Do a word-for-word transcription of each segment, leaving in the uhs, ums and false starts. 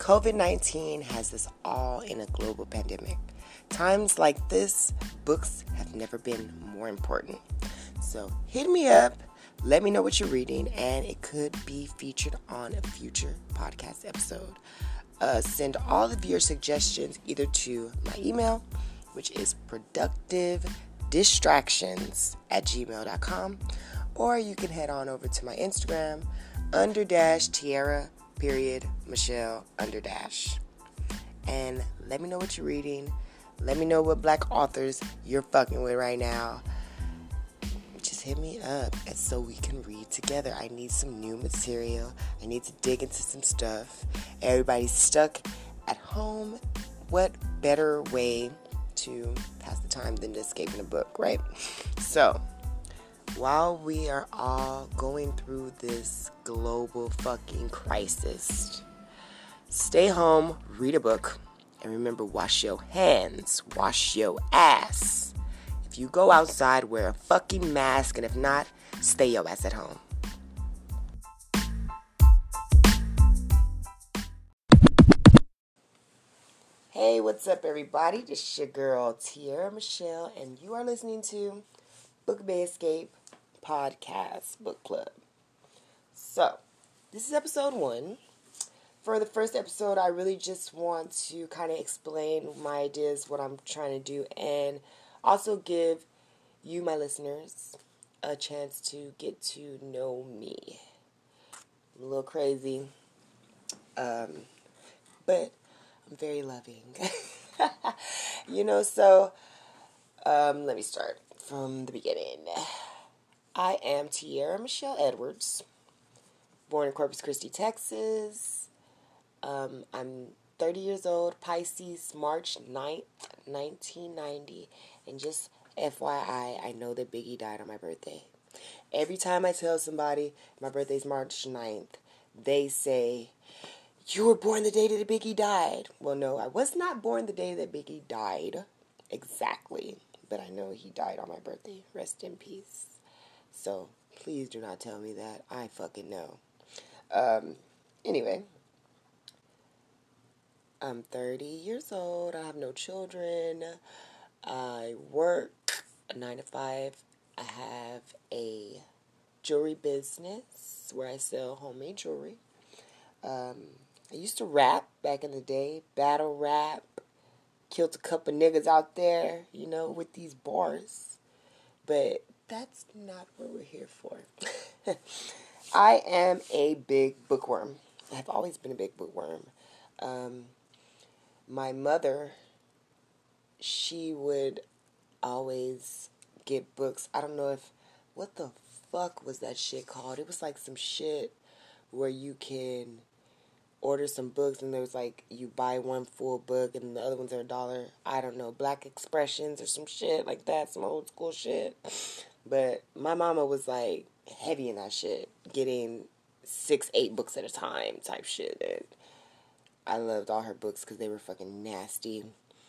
covid nineteen has us all in a global pandemic. Times like this, books have never been more important. So hit me up, let me know what you're reading, and it could be featured on a future podcast episode. Uh, send all of your suggestions either to my email, which is productivedistractions at gmail dot com, or you can head on over to my Instagram, under dash Tiara, period, Michelle, under dash. And let me know what you're reading. Let me know what black authors you're fucking with right now. Just hit me up and so we can read together. I need some new material. I need to dig into some stuff. Everybody's stuck at home. What better way to pass the time than to escaping a book, right? So, while we are all going through this global fucking crisis, stay home, read a book, and remember, wash your hands, wash your ass. If you go outside, wear a fucking mask, and if not, stay your ass at home. Hey, what's up, everybody? This is your girl, Tiara Michelle, and you are listening to Book Bay Escape Podcast Book Club. So, this is episode one. For the first episode, I really just want to kind of explain my ideas, what I'm trying to do, and also give you, my listeners, a chance to get to know me. I'm a little crazy, um, but I'm very loving. you know, so um, let me start from the beginning. I am Tiara Michelle Edwards, born in Corpus Christi, Texas. Um, I'm thirty years old, Pisces, March ninth, nineteen ninety, and just F Y I, I know that Biggie died on my birthday. Every time I tell somebody my birthday's March ninth, they say, you were born the day that Biggie died. Well, no, I was not born the day that Biggie died, exactly, but I know he died on my birthday. Rest in peace. So, please do not tell me that. I fucking know. Um, anyway. I'm thirty years old. I have no children. I work a nine to five. I have a jewelry business where I sell homemade jewelry. Um, I used to rap back in the day, battle rap. Killed a couple niggas out there, you know, with these bars. But that's not what we're here for. I am a big bookworm. I've always been a big bookworm. Um... My mother, she would always get books. I don't know if, what the fuck was that shit called? It was like some shit where you can order some books and there was like, you buy one full book and the other ones are a dollar. I don't know, Black Expressions or some shit like that, some old school shit. But my mama was like heavy in that shit, getting six, eight books at a time type shit. And I loved all her books because they were fucking nasty.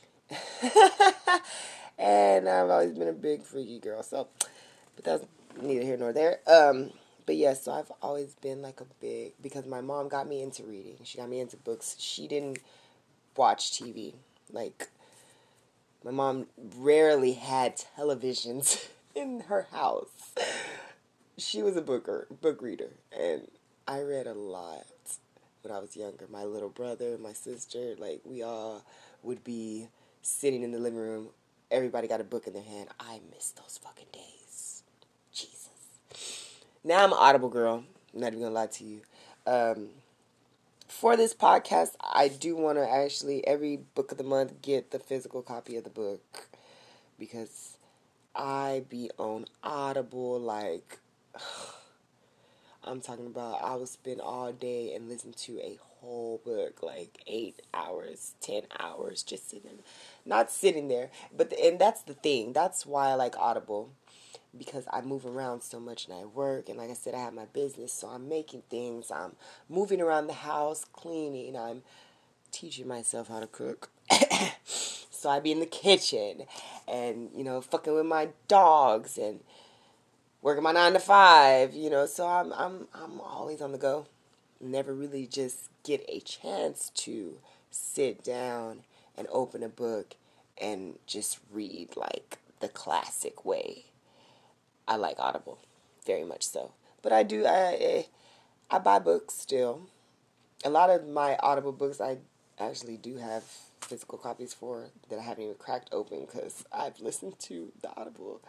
And I've always been a big freaky girl. So, but that's neither here nor there. Um, but yeah, so I've always been like a big, because my mom got me into reading. She got me into books. She didn't watch T V. Like, my mom rarely had televisions in her house. She was a booker, book reader. And I read a lot. When I was younger, my little brother, my sister, like, we all would be sitting in the living room. Everybody got a book in their hand. I miss those fucking days. Jesus. Now I'm an Audible girl. I'm not even gonna lie to you. Um, for this podcast, I do want to actually, every book of the month, get the physical copy of the book. Because I be on Audible, like... I'm talking about I would spend all day and listen to a whole book, like eight hours, ten hours, just sitting, not sitting there. But, the, and that's the thing. That's why I like Audible, because I move around so much and I work. And like I said, I have my business, so I'm making things. I'm moving around the house, cleaning. I'm teaching myself how to cook. So I be in the kitchen and, you know, fucking with my dogs and working my nine to five, you know, so I'm I'm I'm always on the go. never really just get a chance to sit down and open a book and just read like the classic way. I like Audible, very much so. But I do, I, I buy books still. A lot of my Audible books I actually do have physical copies for that I haven't even cracked open because I've listened to the Audible.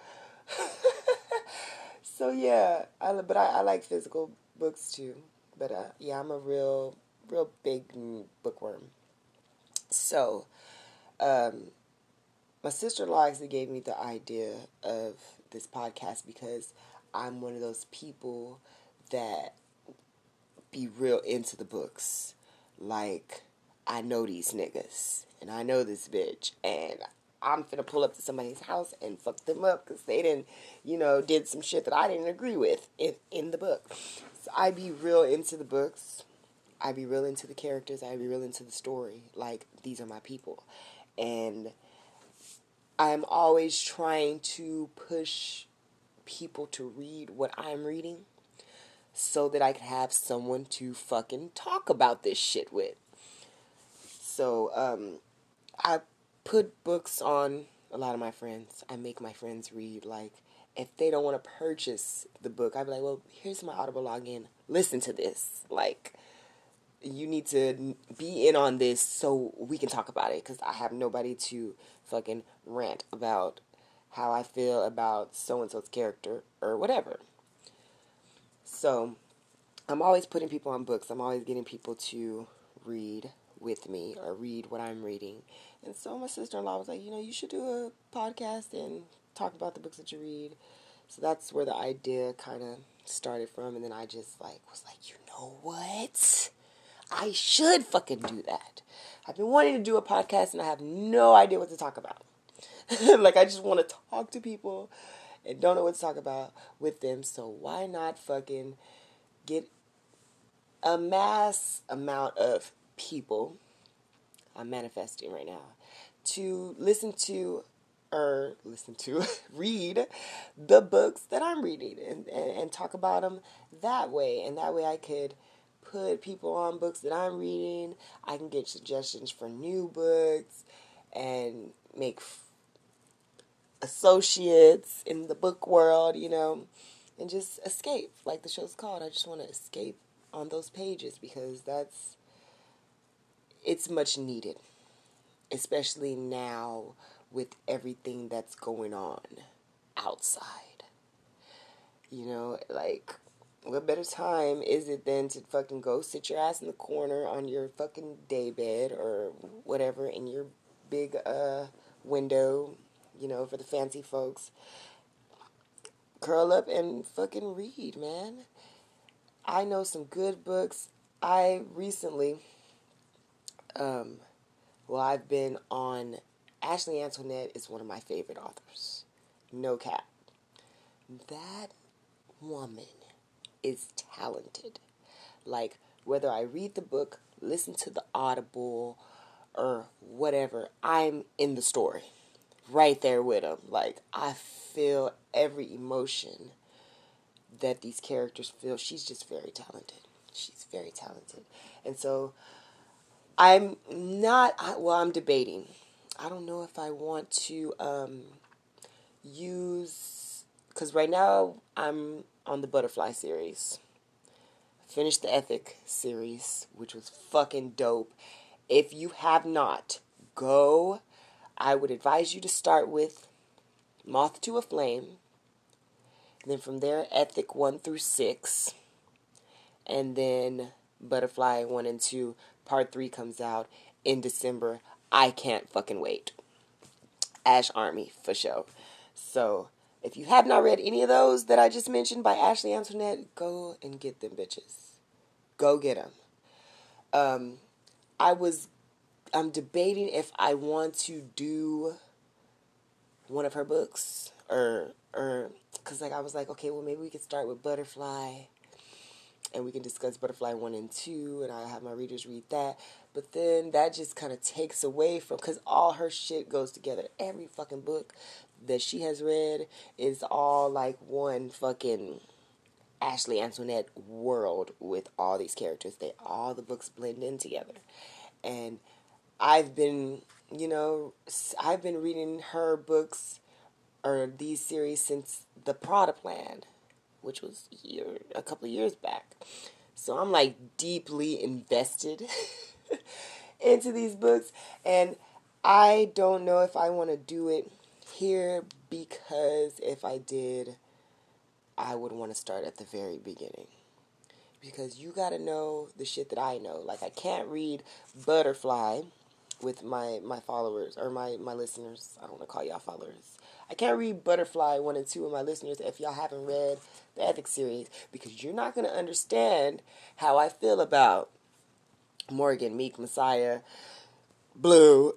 So yeah, I, but I, I like physical books too. But uh, yeah, I'm a real, real big bookworm. So, um, my sister-in-law actually gave me the idea of this podcast because I'm one of those people that be real into the books. Like, I know these niggas, and I know this bitch, and I'm finna pull up to somebody's house and fuck them up because they didn't, you know, did some shit that I didn't agree with in, in the book. So I be real into the books. I be real into the characters. I be real into the story. Like, these are my people. And I'm always trying to push people to read what I'm reading so that I can have someone to fucking talk about this shit with. So, um, I put books on a lot of my friends. I make my friends read. Like, if they don't want to purchase the book, I'd be like, well, here's my Audible login. Listen to this. Like, you need to be in on this so we can talk about it, because I have nobody to fucking rant about how I feel about so-and-so's character or whatever. So, I'm always putting people on books. I'm always getting people to read with me or read what I'm reading. And so my sister-in-law was like, you know, you should do a podcast and talk about the books that you read. So that's where the idea kind of started from. And then I just like was like, you know what? I should fucking do that. I've been wanting to do a podcast and I have no idea what to talk about. Like, I just want to talk to people and don't know what to talk about with them. So why not fucking get a mass amount of people, I'm manifesting right now, to listen to or listen to, read the books that I'm reading and, and, and talk about them that way. And that way I could put people on books that I'm reading. I can get suggestions for new books and make f- associates in the book world, you know, and just escape, like the show's called. I just want to escape on those pages because that's, it's much needed, especially now with everything that's going on outside. You know, like, what better time is it than to fucking go sit your ass in the corner on your fucking daybed or whatever in your big uh window, you know, for the fancy folks. Curl up and fucking read, man. I know some good books. I recently, um, well, I've been on, Ashley Antoinette is one of my favorite authors. No cap. That woman is talented. Like, whether I read the book, listen to the Audible, or whatever, I'm in the story. Right there with them. Like, I feel every emotion that these characters feel. She's just very talented. She's very talented. And so, I'm not, well, I'm debating. I don't know if I want to um, use, because right now I'm on the Butterfly series. Finished the Ethic series, which was fucking dope. If you have not, go. I would advise you to start with Moth to a Flame. And then from there, Ethic one through six. And then Butterfly one and two. Part three comes out in December. I can't fucking wait. Ash Army, for sure. So, if you have not read any of those that I just mentioned by Ashley Antoinette, go and get them bitches. Go get them. Um, I was, I'm debating if I want to do one of her books, or, or, because like I was like, okay, well maybe we could start with Butterfly, and we can discuss Butterfly one and two, and I have my readers read that. But then that just kind of takes away from, because all her shit goes together. Every fucking book that she has read is all like one fucking Ashley Antoinette world with all these characters. They all the books blend in together. And I've been, you know, I've been reading her books or these series since The Prada Plan, which was a year, a couple of years back. So I'm like deeply invested into these books, and I don't know if I want to do it here, because if I did, I would want to start at the very beginning. Because you got to know the shit that I know. Like, I can't read Butterfly with my, my followers, or my, my listeners. I don't want to call y'all followers. I can't read Butterfly one and two with my listeners if y'all haven't read the Ethics series, because you're not going to understand how I feel about Morgan, Meek, Messiah, Blue,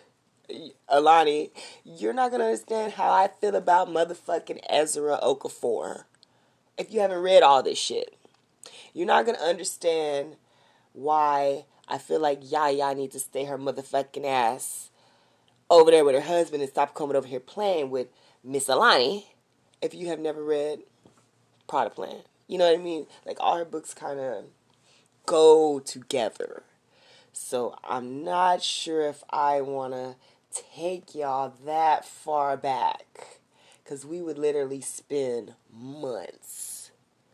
Alani. You're not going to understand how I feel about motherfucking Ezra Okafor if you haven't read all this shit. You're not going to understand why I feel like Yaya needs to stay her motherfucking ass over there with her husband and stop coming over here playing with Miss Alani if you have never read Prada Plan. You know what I mean? Like, all her books kind of go together. So I'm not sure if I want to take y'all that far back, because we would literally spend months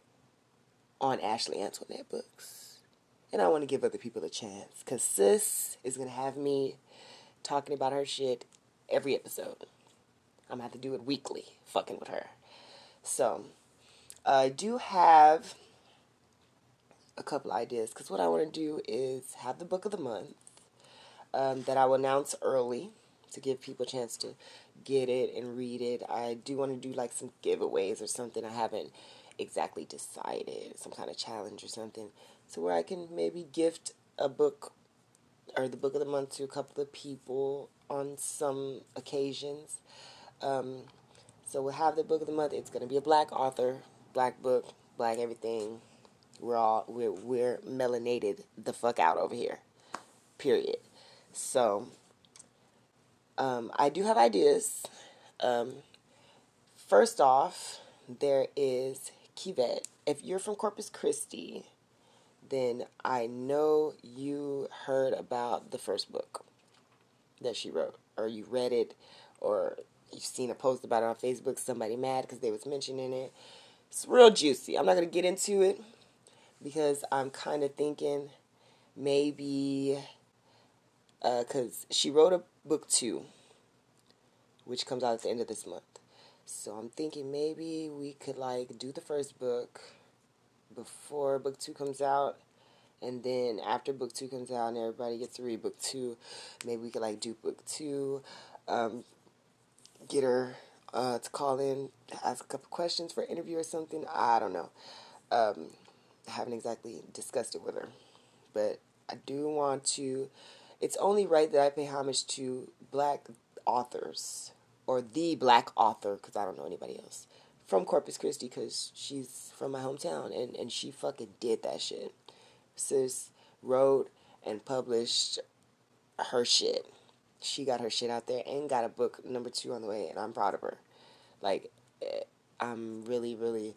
on Ashley Antoinette books. And I want to give other people a chance, because sis is going to have me talking about her shit every episode. I'm going to have to do it weekly, fucking with her. So, I do have a couple ideas, because what I want to do is have the book of the month um, that I will announce early to give people a chance to get it and read it. I do want to do like some giveaways or something. I haven't exactly decided, some kind of challenge or something, so where I can maybe gift a book or the book of the month to a couple of people on some occasions. Um, so we'll have the book of the month. It's going to be a black author, black book, black everything. We're all, we're, we're melanated the fuck out over here. Period. So, um, I do have ideas. Um, first off, there is Kivette. If you're from Corpus Christi, then I know you heard about the first book that she wrote, or you read it, or you've seen a post about it on Facebook, somebody mad because they was mentioning it. It's real juicy. I'm not going to get into it, because I'm kind of thinking maybe, because uh, she wrote a book two, which comes out at the end of this month. So I'm thinking maybe we could, like, do the first book before book two comes out, and then after book two comes out and everybody gets to read book two, maybe we could, like, do book two, um, get her uh, to call in, ask a couple questions for an interview or something. I don't know. Um, I haven't exactly discussed it with her, but I do want to, it's only right that I pay homage to black authors, or the black author, because I don't know anybody else, from Corpus Christi, because she's from my hometown, and, and she fucking did that shit. Sis wrote and published her shit. She got her shit out there and got a book number two on the way, and I'm proud of her. Like, I'm really, really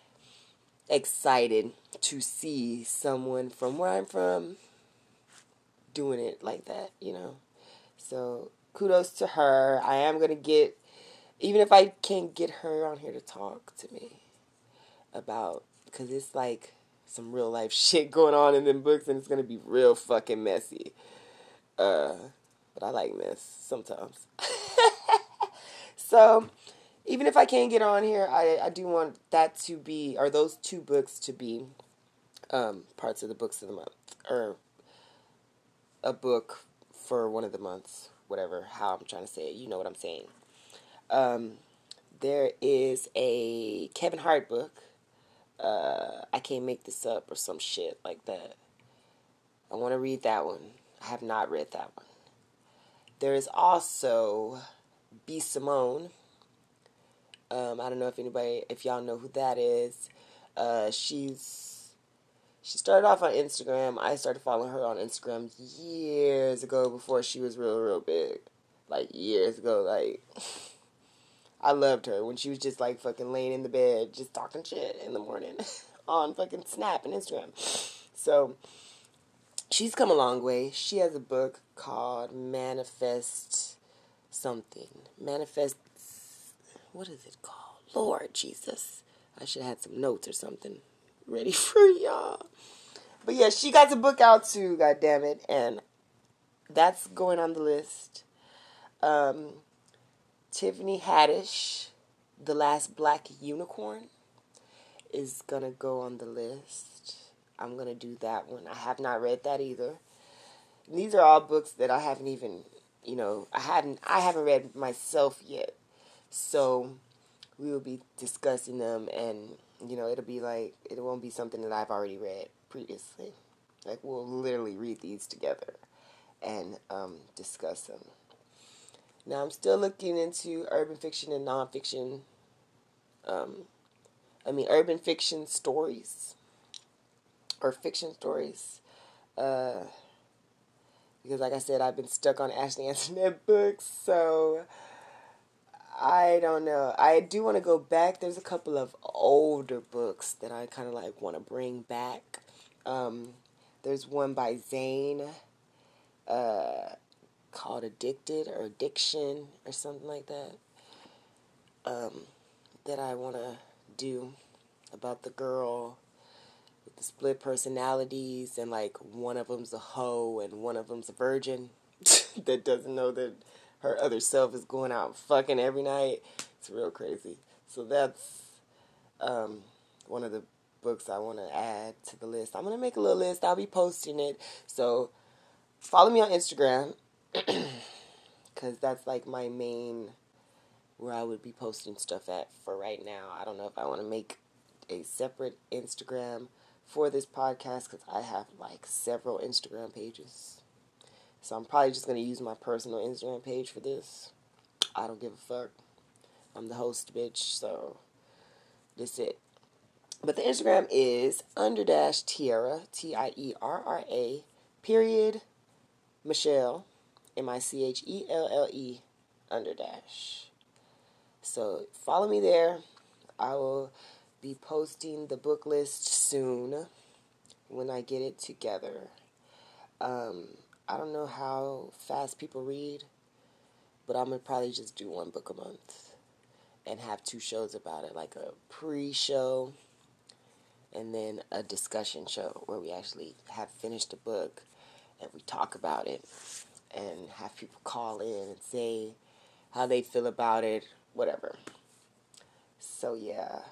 excited to see someone from where I'm from doing it like that, you know. So, kudos to her. I am going to get, even if I can't get her on here to talk to me about, because it's like some real life shit going on in them books, and it's going to be real fucking messy. Uh, but I like mess sometimes. So, even if I can't get on here, I, I do want that to be, or those two books to be um, parts of the books of the month, or a book for one of the months, whatever, how I'm trying to say it, you know what I'm saying. Um, there is a Kevin Hart book, uh, I Can't Make This Up, or some shit like that. I want to read that one. I have not read that one. There is also B. Simone. Um, I don't know if anybody, if y'all know who that is. Uh, she's, she started off on Instagram. I started following her on Instagram years ago, before she was real, real big. Like, years ago, like, I loved her when she was just like fucking laying in the bed, just talking shit in the morning on fucking Snap and Instagram. So she's come a long way. She has a book called Manifest something. Manifest, what is it called? Lord Jesus. I should have had some notes or something ready for y'all. But yeah, she got the book out too, goddammit, and that's going on the list. Um, Tiffany Haddish, The Last Black Unicorn, is going to go on the list. I'm going to do that one. I have not read that either. These are all books that I haven't even, you know, I haven't, I haven't read myself yet. So we will be discussing them, and, you know, it'll be like, it won't be something that I've already read previously. Like, we'll literally read these together and um, discuss them. Now, I'm still looking into urban fiction and nonfiction. Um, I mean, urban fiction stories. Or fiction stories. Uh, because, like I said, I've been stuck on Ashley Antoinette books. So, I don't know. I do want to go back. There's a couple of older books that I kind of, like, want to bring back. Um, there's one by Zane. Uh... called Addicted or Addiction or something like that, um, that I want to do about the girl with the split personalities, and like one of them's a hoe and one of them's a virgin that doesn't know that her other self is going out fucking every night. It's real crazy. So that's um, one of the books I want to add to the list. I'm going to make a little list. I'll be posting it. So follow me on Instagram. Because that's like my main, where I would be posting stuff at for right now. I don't know if I want to make a separate Instagram for this podcast, because I have like several Instagram pages. So I'm probably just going to use my personal Instagram page for this. I don't give a fuck. I'm the host, bitch, so that's it. But the Instagram is under dash Tierra, T I E R R A, period, Michelle, M I C H E L L E, under dash. So follow me there. I will be posting the book list soon when I get it together. Um, I don't know how fast people read, but I'm going to probably just do one book a month and have two shows about it, like a pre-show and then a discussion show where we actually have finished the book and we talk about it. And have people call in and say how they feel about it, whatever. So, yeah.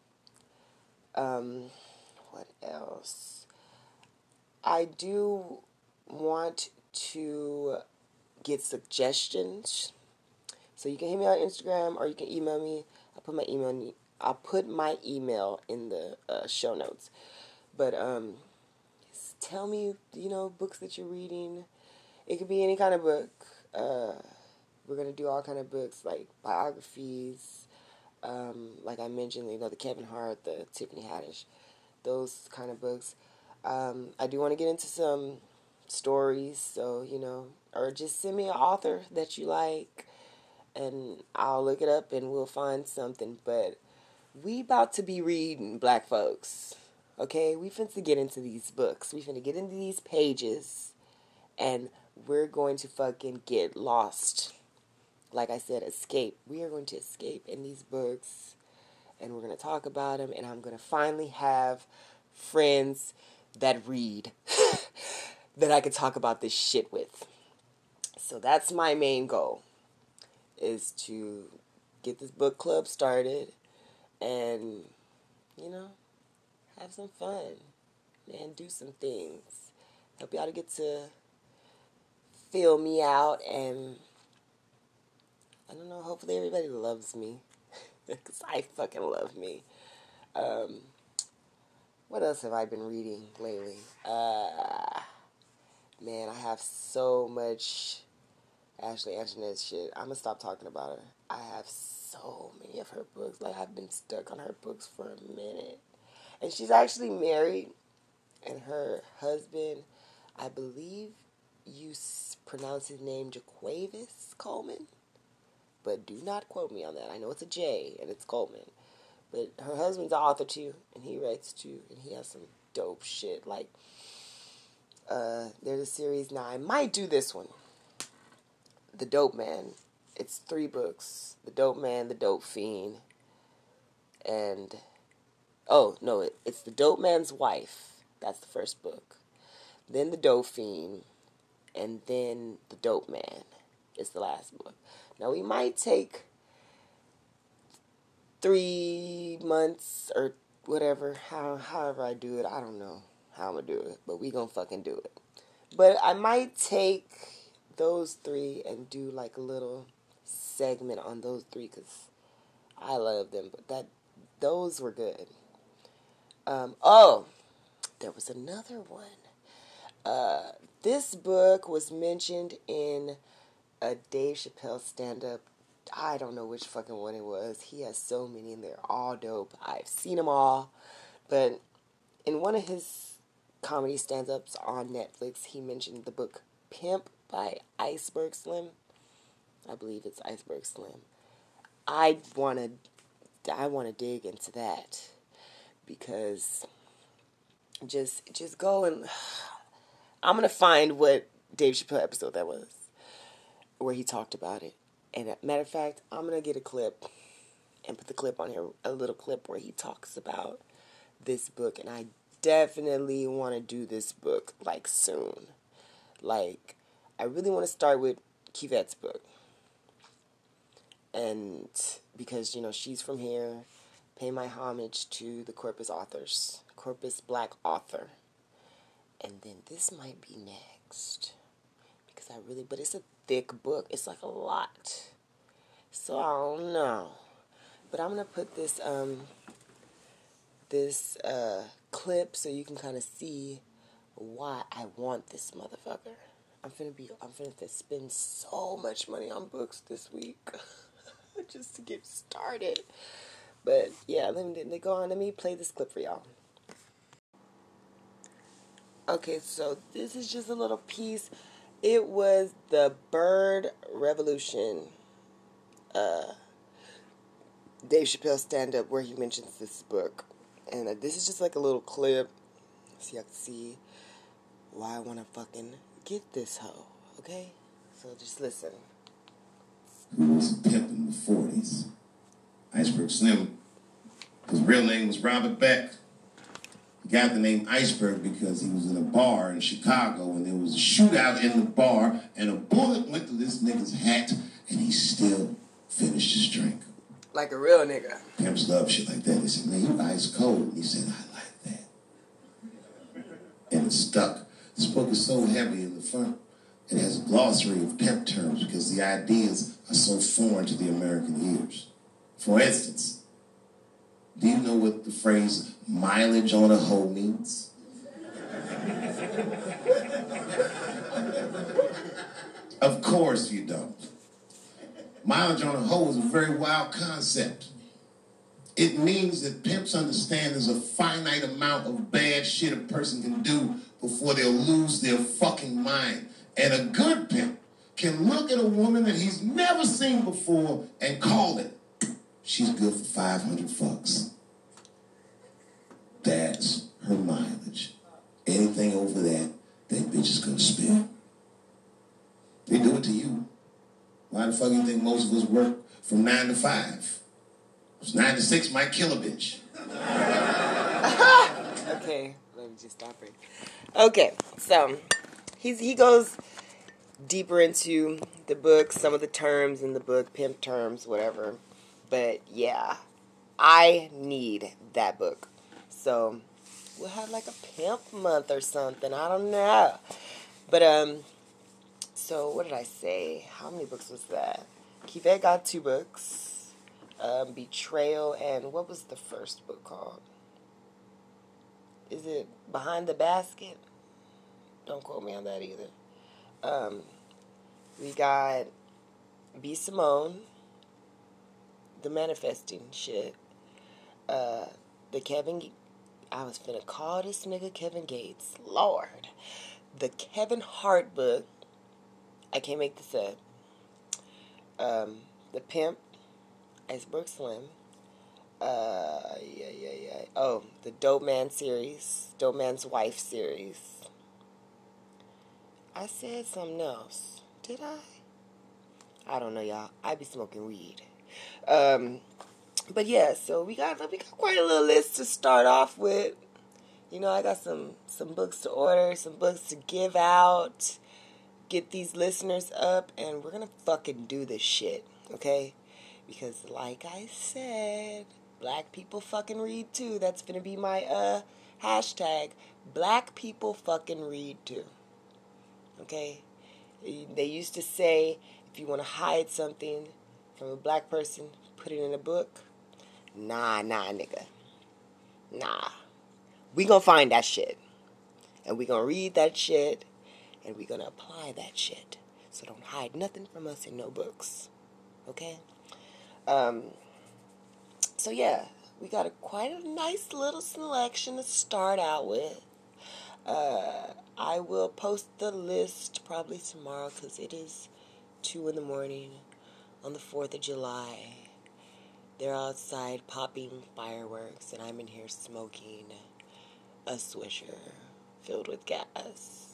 Um, what else? I do want to get suggestions. So you can hit me on Instagram or you can email me. I'll put my email. I'll put my email in the uh, show notes. But um, tell me, you know, books that you're reading. It could be any kind of book. Uh, we're going to do all kind of books, like biographies, um, like I mentioned, you know, the Kevin Hart, the Tiffany Haddish, those kind of books. Um, I do want to get into some stories, so, you know, or just send me an author that you like, and I'll look it up, and we'll find something. But we about to be reading, black folks, okay? We finna get into these books. We finna get into these pages, and we're going to fucking get lost. Like I said, escape. We are going to escape in these books, and we're going to talk about them, and I'm going to finally have friends that read that I could talk about this shit with. So that's my main goal, is to get this book club started and, you know, have some fun and do some things. Help y'all to get to fill me out, and I don't know, hopefully everybody loves me, because I fucking love me. Um, what else have I been reading lately? Uh, man, I have so much Ashley Antoinette shit. I'm gonna stop talking about her. I have so many of her books. Like, I've been stuck on her books for a minute. And she's actually married, and her husband, I believe you pronounce his name Jaquavis Coleman. but do not quote me on that. I know it's a J, and it's Goldman. But her husband's an author, too, and he writes, too, and he has some dope shit. Like, uh, there's a series now. I might do this one. The Dope Man. It's three books. The Dope Man, The Dope Fiend, and... Oh, no, it, it's The Dope Man's Wife. That's the first book. Then The Dope Fiend, and then The Dope Man is the last book. Now, we might take three months or whatever, how, however I do it. I don't know how I'm going to do it, but we going to fucking do it. But I might take those three and do like a little segment on those three because I love them. But that those were good. Um, oh, there was another one. Uh, this book was mentioned in a Dave Chappelle stand-up. I don't know which fucking one it was. He has so many and they're all dope. I've seen them all. But in one of his comedy stand-ups on Netflix, he mentioned the book Pimp by Iceberg Slim. I believe it's Iceberg Slim. I want to I want to dig into that because just just go and I'm going to find what Dave Chappelle episode that was where he talked about it. And as a matter of fact, I'm going to get a clip and put the clip on here, a little clip where he talks about this book. And I definitely want to do this book, like, soon. Like, I really want to start with Kivette's book. And because, you know, she's from here, pay my homage to the Corpus authors, Corpus Black author. And then this might be next. Because I really, but it's a thick book. It's like a lot. So I don't know. But I'm going to put this, um, this, uh, clip so you can kind of see why I want this motherfucker. I'm finna be, I'm finna spend so much money on books this week. Just to get started. But yeah, let me, let me go on. Let me play this clip for y'all. Okay, so this is just a little piece. It was the Bird Revolution, uh, Dave Chappelle stand-up where he mentions this book. And uh, this is just like a little clip so you can see why I want to fucking get this hoe, okay? So just listen. Who was a pimp in the forties. Iceberg Slim. His real name was Robert Beck. He got the name Iceberg because he was in a bar in Chicago and there was a shootout in the bar and a bullet went through this nigga's hat and he still finished his drink. Like a real nigga. Pimps love shit like that. They said, man, you ice cold. And he said, I like that. And it stuck. This book is so heavy in the front. It has a glossary of pimp terms because the ideas are so foreign to the American ears. For instance, do you know what the phrase mileage on a hoe means? Of course you don't. Mileage on a hoe is a very wild concept. It means that pimps understand there's a finite amount of bad shit a person can do before they'll lose their fucking mind. And a good pimp can look at a woman that he's never seen before and call it. She's good for five hundred fucks. That's her mileage. Anything over that, that bitch is gonna spill. They do it to you. Why the fuck do you think most of us work from nine to five? Because nine to six might kill a bitch. Okay, let me just stop right. Okay, so he's he goes deeper into the book, some of the terms in the book, pimp terms, whatever. But yeah, I need that book. So we'll have like a pimp month or something. I don't know. But um, so what did I say? How many books was that? Kivette got two books. Um, Betrayal and what was the first book called? Is it Behind the Basket? Don't quote me on that either. Um, we got B. Simone, the manifesting shit. Uh, the Kevin, I was finna call this nigga Kevin Gates. Lord. The Kevin Hart book. I can't make this up. Um, The Pimp, Iceberg Slim. Uh, yeah, yeah, yeah. Oh, the Dope Man series, Dope Man's Wife series. I said something else. Did I? I don't know, y'all. I be smoking weed. Um, but yeah, so we got we got quite a little list to start off with. You know, I got some some books to order, some books to give out, get these listeners up, and we're gonna fucking do this shit, okay? Because like I said, black people fucking read too. That's gonna be my uh hashtag. Black people fucking read too. Okay? They used to say, if you want to hide something from a black person, put it in a book. Nah, nah, nigga. Nah. We gonna find that shit. And we gonna read that shit. And we gonna apply that shit. So don't hide nothing from us in no books. Okay? Um, so yeah, we got a quite a nice little selection to start out with. Uh, I will post the list probably tomorrow because it is two in the morning on the fourth of July. They're outside popping fireworks and I'm in here smoking a Swisher filled with gas.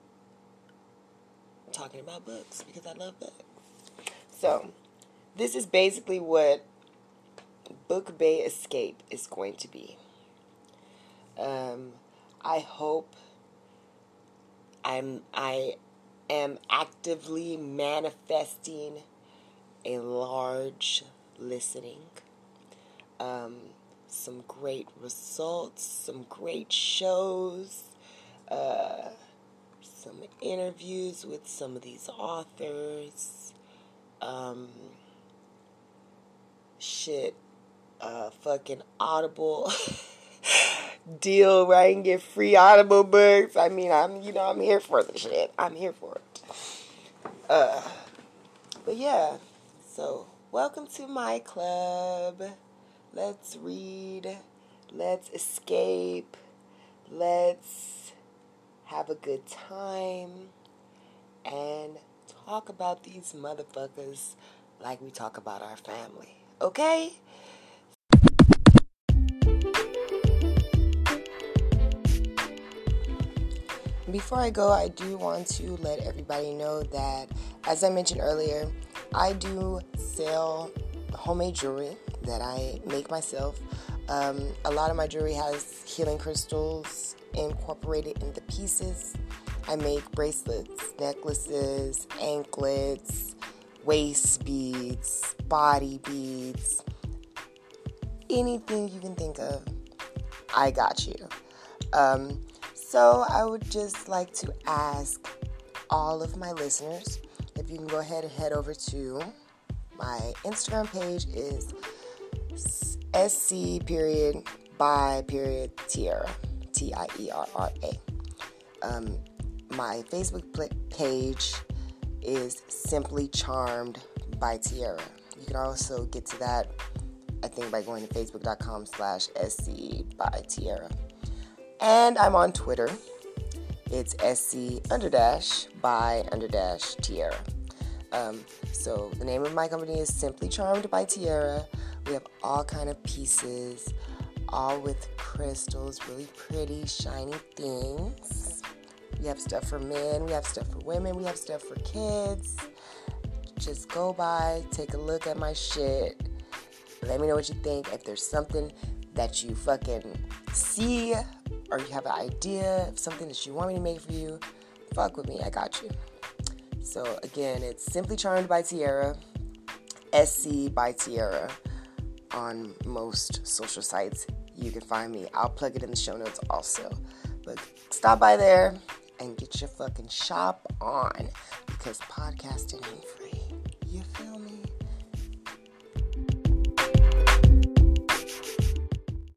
I'm talking about books because I love books. So, this is basically what Book Bay Escape is going to be. Um, I hope I'm I am actively manifesting a large listening, um, some great results, some great shows, uh, some interviews with some of these authors. Um, shit, uh, fucking Audible deal where I can get free Audible books. I mean, I'm, you know, I'm here for the shit. I'm here for it. Uh, but yeah, so welcome to my club. Let's read. Let's escape. Let's have a good time and talk about these motherfuckers like we talk about our family. Okay? Before I go, I do want to let everybody know that, as I mentioned earlier, I do sell homemade jewelry that I make myself. Um, a lot of my jewelry has healing crystals incorporated in the pieces. I make bracelets, necklaces, anklets, waist beads, body beads, anything you can think of, I got you. Um, so I would just like to ask all of my listeners if you can go ahead and head over to my Instagram page is sc period by period Tierra, T I E R R A. Um, my Facebook page is Simply Charmed by Tierra. You can also get to that, I think, by going to facebook.com slash sc by Tierra. And I'm on Twitter. It's sc underdash by underdash Tierra. Um, so the name of my company is Simply Charmed by Tierra. We have all kind of pieces, all with crystals, really pretty, shiny things. We have stuff for men, we have stuff for women, we have stuff for kids. Just go by, take a look at my shit. Let me know what you think. If there's something that you fucking see or you have an idea of something that you want me to make for you, fuck with me, I got you. So again, it's Simply Charmed by Tierra, sc by Tierra on most social sites. You can find me. I'll plug it in the show notes also. But stop by there and get your fucking shop on because podcasting ain't free. You feel me?